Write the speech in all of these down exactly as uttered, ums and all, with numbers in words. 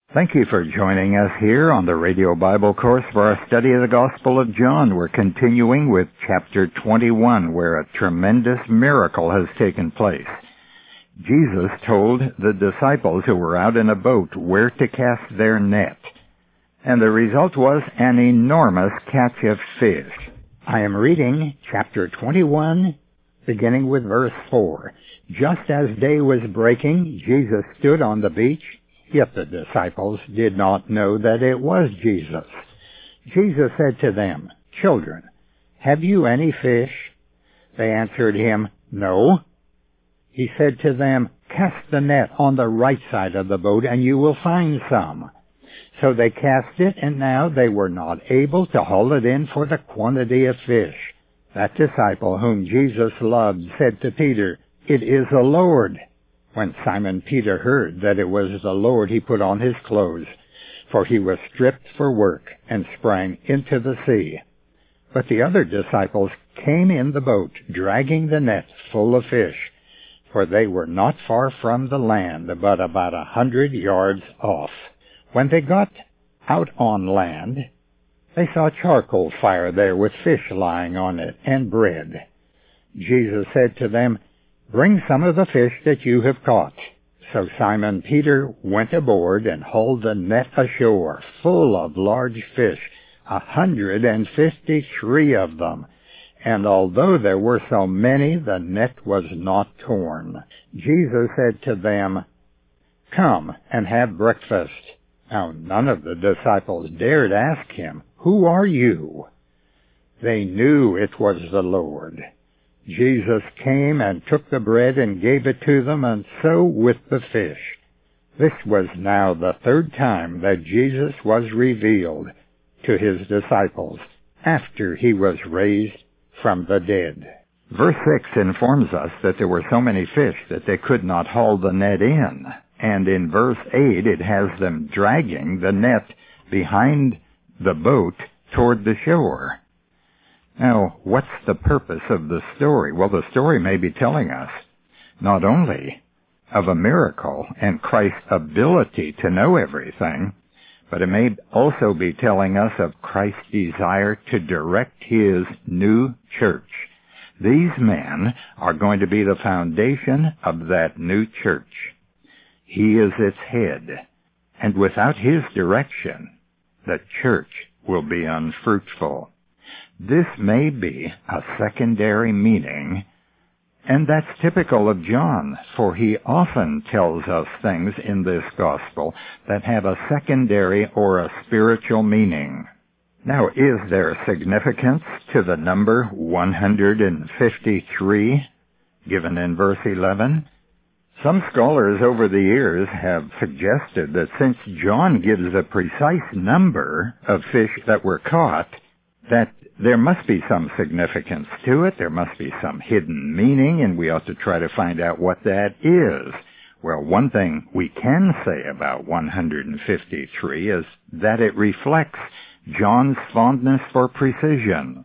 Thank you for joining us here on the Radio Bible course for our study of the Gospel of John. We're continuing with chapter twenty-one, where a tremendous miracle has taken place. Jesus told the disciples who were out in a boat where to cast their net, and the result was an enormous catch of fish. I am reading chapter twenty-one, beginning with verse four. Just as day was breaking, Jesus stood on the beach. Yet the disciples did not know that it was Jesus. Jesus said to them, "Children, have you any fish?" They answered him, "No." He said to them, "Cast the net on the right side of the boat, and you will find some." So they cast it, and now they were not able to haul it in for the quantity of fish. That disciple whom Jesus loved said to Peter, "It is the Lord." When Simon Peter heard that it was the Lord, he put on his clothes, for he was stripped for work, and sprang into the sea. But the other disciples came in the boat, dragging the net full of fish, for they were not far from the land, but about a hundred yards off. When they got out on land, they saw a charcoal fire there with fish lying on it, and bread. Jesus said to them, "Bring some of the fish that you have caught." So Simon Peter went aboard and hauled the net ashore, full of large fish, a hundred and fifty-three of them. And although there were so many, the net was not torn. Jesus said to them, "Come and have breakfast." Now none of the disciples dared ask him, "Who are you?" They knew it was the Lord. Jesus came and took the bread and gave it to them, and so with the fish. This was now the third time that Jesus was revealed to his disciples after he was raised from the dead. Verse six informs us that there were so many fish that they could not haul the net in. And in verse eight it has them dragging the net behind the boat toward the shore. Now, what's the purpose of the story? Well, the story may be telling us not only of a miracle and Christ's ability to know everything, but it may also be telling us of Christ's desire to direct his new church. These men are going to be the foundation of that new church. He is its head, and without his direction, the church will be unfruitful. This may be a secondary meaning, and that's typical of John, for he often tells us things in this gospel that have a secondary or a spiritual meaning. Now, is there significance to the number one hundred fifty-three given in verse eleven? Some scholars over the years have suggested that since John gives a precise number of fish that were caught, that there must be some significance to it, there must be some hidden meaning, and we ought to try to find out what that is. Well, one thing we can say about one hundred fifty-three is that it reflects John's fondness for precision.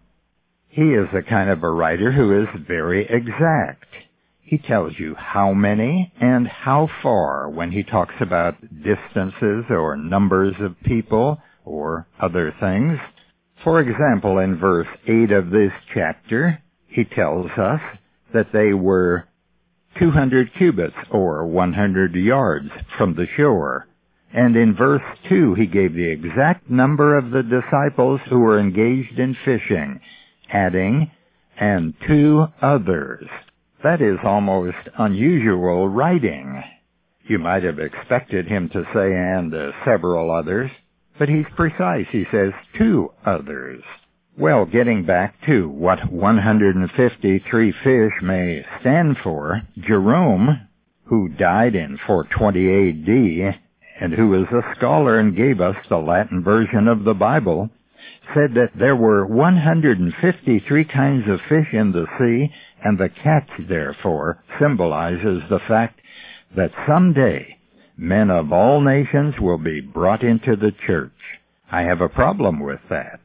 He is the kind of a writer who is very exact. He tells you how many and how far when he talks about distances or numbers of people or other things. For example, in verse eight of this chapter, he tells us that they were two hundred cubits, or one hundred yards, from the shore. And in verse two, he gave the exact number of the disciples who were engaged in fishing, adding, "and two others." That is almost unusual writing. You might have expected him to say, "and uh, several others." But he's precise. He says two others. Well, getting back to what one hundred fifty-three fish may stand for, Jerome, who died in four twenty A D, and who is a scholar and gave us the Latin version of the Bible, said that there were one hundred fifty-three kinds of fish in the sea, and the catch, therefore, symbolizes the fact that someday men of all nations will be brought into the church. I have a problem with that.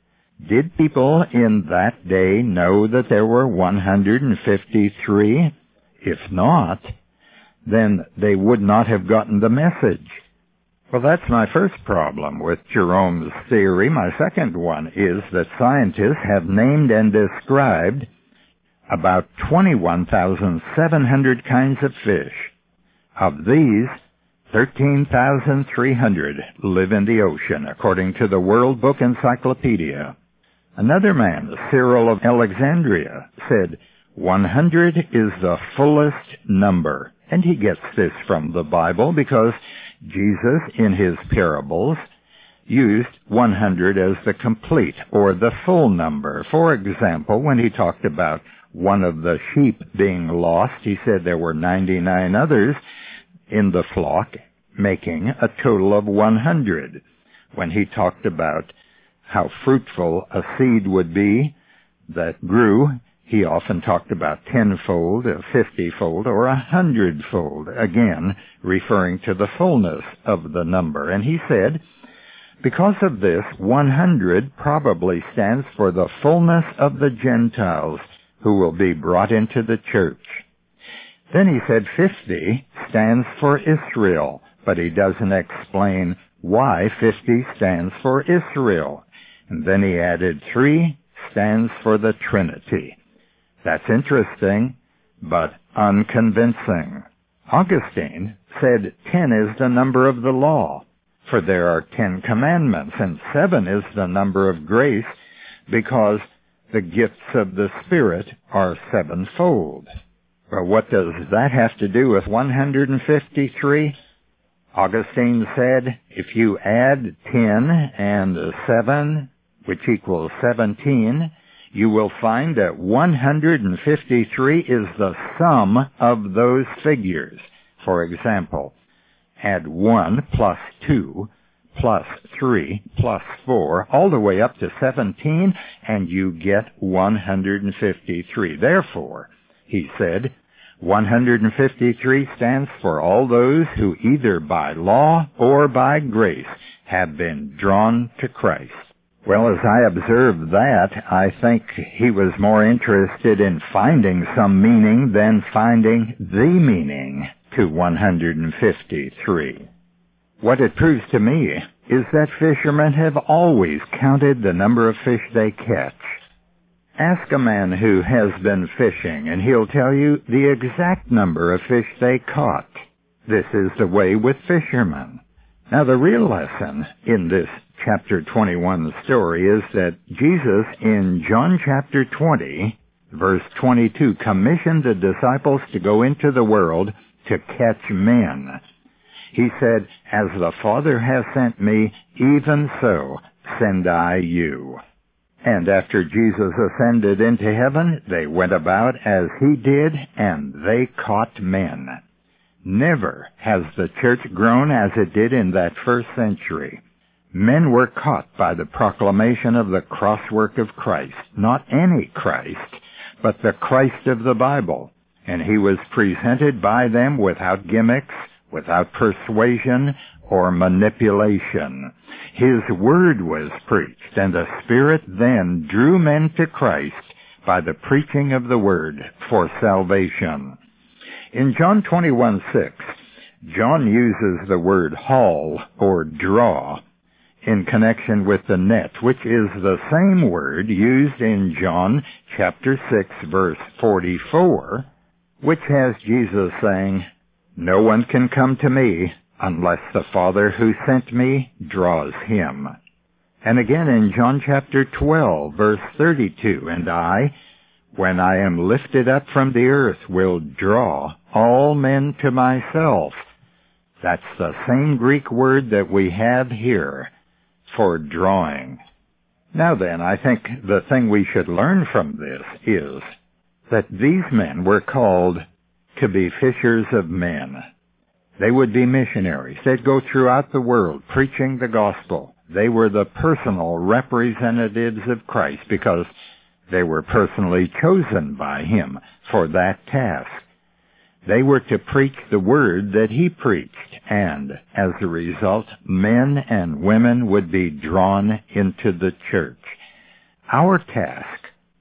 Did people in that day know that there were one hundred fifty-three? If not, then they would not have gotten the message. Well, that's my first problem with Jerome's theory. My second one is that scientists have named and described about twenty-one thousand seven hundred kinds of fish. Of these, thirteen thousand three hundred live in the ocean, according to the World Book Encyclopedia. Another man, Cyril of Alexandria, said one hundred is the fullest number. And he gets this from the Bible because Jesus, in his parables, used one hundred as the complete or the full number. For example, when he talked about one of the sheep being lost, he said there were ninety-nine others in the flock, making a total of one hundred. When he talked about how fruitful a seed would be that grew, he often talked about tenfold, fiftyfold, or a hundredfold, again referring to the fullness of the number. And he said, because of this, one hundred probably stands for the fullness of the Gentiles who will be brought into the church. Then he said fifty stands for Israel, but he doesn't explain why fifty stands for Israel. And then he added three stands for the Trinity. That's interesting, but unconvincing. Augustine said ten is the number of the law, for there are ten commandments, and seven is the number of grace, because the gifts of the Spirit are sevenfold. Well, what does that have to do with one hundred fifty-three? Augustine said, if you add ten and seven, which equals seventeen, you will find that one hundred fifty-three is the sum of those figures. For example, add one plus two plus three plus four all the way up to seventeen, and you get one hundred fifty-three. Therefore, he said, one hundred fifty-three stands for all those who either by law or by grace have been drawn to Christ. Well, as I observed that, I think he was more interested in finding some meaning than finding the meaning to one hundred fifty-three. What it proves to me is that fishermen have always counted the number of fish they catch. Ask a man who has been fishing, and he'll tell you the exact number of fish they caught. This is the way with fishermen. Now, the real lesson in this chapter twenty-one story is that Jesus, in John chapter twenty, verse twenty-two, commissioned the disciples to go into the world to catch men. He said, as the Father has sent me, even so send I you. And after Jesus ascended into heaven, they went about as he did, and they caught men. Never has the church grown as it did in that first century. Men were caught by the proclamation of the crosswork of Christ, not any Christ, but the Christ of the Bible. And he was presented by them without gimmicks, without persuasion or manipulation. His word was preached, and the Spirit then drew men to Christ by the preaching of the word for salvation. In John twenty-one six, John uses the word haul or draw in connection with the net, which is the same word used in John chapter six, verse forty-four, which has Jesus saying, no one can come to me unless the Father who sent me draws him. And again in John chapter twelve, verse thirty-two, and I, when I am lifted up from the earth, will draw all men to myself. That's the same Greek word that we have here for drawing. Now then, I think the thing we should learn from this is that these men were called to be fishers of men. They would be missionaries. They'd go throughout the world preaching the gospel. They were the personal representatives of Christ because they were personally chosen by him for that task. They were to preach the word that he preached, and as a result, men and women would be drawn into the church. Our task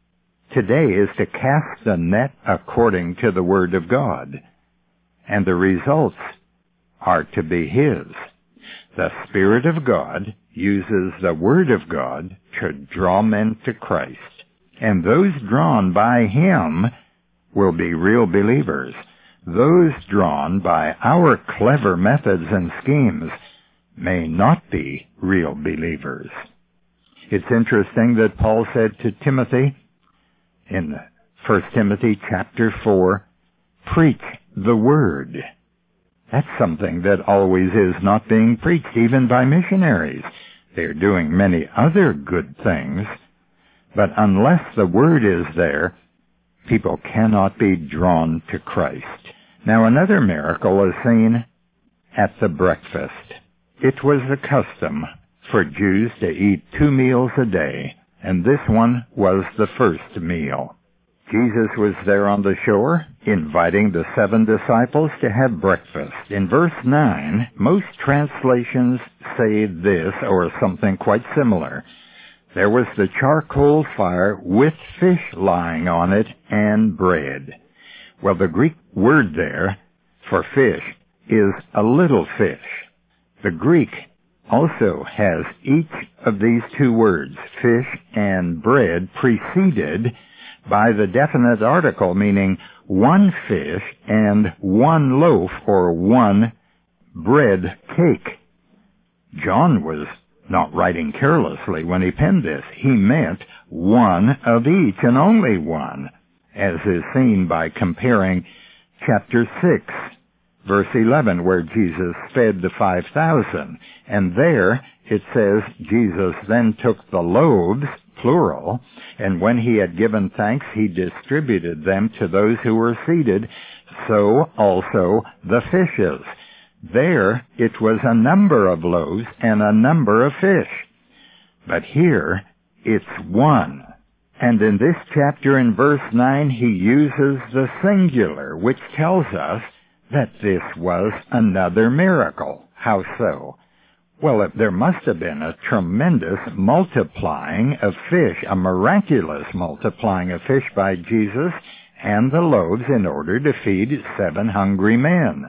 today is to cast the net according to the word of God, and the results are to be his. The Spirit of God uses the Word of God to draw men to Christ. And those drawn by Him will be real believers. Those drawn by our clever methods and schemes may not be real believers. It's interesting that Paul said to Timothy in First Timothy chapter four, preach the Word. That's something that always is not being preached, even by missionaries. They're doing many other good things, but unless the Word is there, people cannot be drawn to Christ. Now, another miracle is seen at the breakfast. It was the custom for Jews to eat two meals a day, and this one was the first meal. Jesus was there on the shore, inviting the seven disciples to have breakfast. In verse nine, most translations say this, or something quite similar. There was the charcoal fire with fish lying on it and bread. Well, the Greek word there for fish is a little fish. The Greek also has each of these two words, fish and bread, preceded by the definite article, meaning one fish and one loaf or one bread cake. John was not writing carelessly when he penned this. He meant one of each and only one, as is seen by comparing chapter six, verse eleven, where Jesus fed the five thousand. And there it says, Jesus then took the loaves, plural, and when he had given thanks, he distributed them to those who were seated, so also the fishes. There it was a number of loaves and a number of fish. But here it's one. And in this chapter in verse nine, he uses the singular, which tells us that this was another miracle. How so? Well, there must have been a tremendous multiplying of fish, a miraculous multiplying of fish by Jesus and the loaves in order to feed seven hungry men.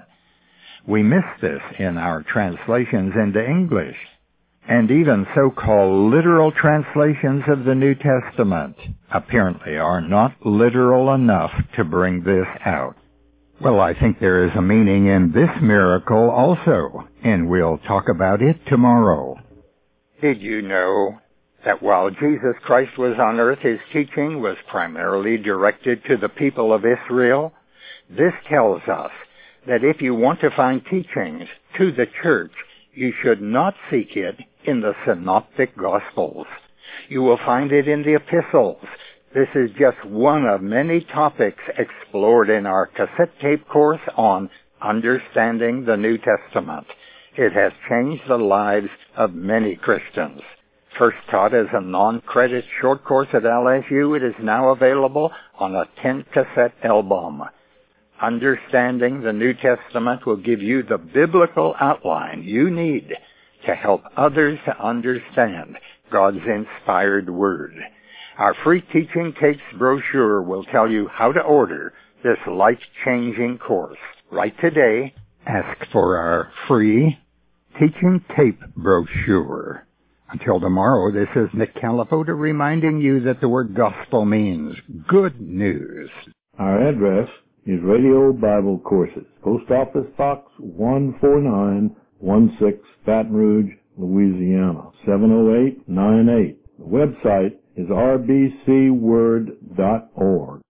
We miss this in our translations into English, and even so-called literal translations of the New Testament apparently are not literal enough to bring this out. Well, I think there is a meaning in this miracle also, and we'll talk about it tomorrow. Did you know that while Jesus Christ was on earth, his teaching was primarily directed to the people of Israel? This tells us that if you want to find teachings to the church, you should not seek it in the synoptic gospels. You will find it in the epistles. This is just one of many topics explored in our cassette tape course on Understanding the New Testament. It has changed the lives of many Christians. First taught as a non-credit short course at L S U, it is now available on a ten cassette album. Understanding the New Testament will give you the biblical outline you need to help others to understand God's inspired Word. Our free Teaching Tapes brochure will tell you how to order this life-changing course. Right today, ask for our free Teaching Tape brochure. Until tomorrow, this is Nick Califoda reminding you that the word gospel means good news. Our address is Radio Bible Courses, Post Office Box one four nine one six, Baton Rouge, Louisiana, seven oh eight nine eight. The website is r b c word dot org.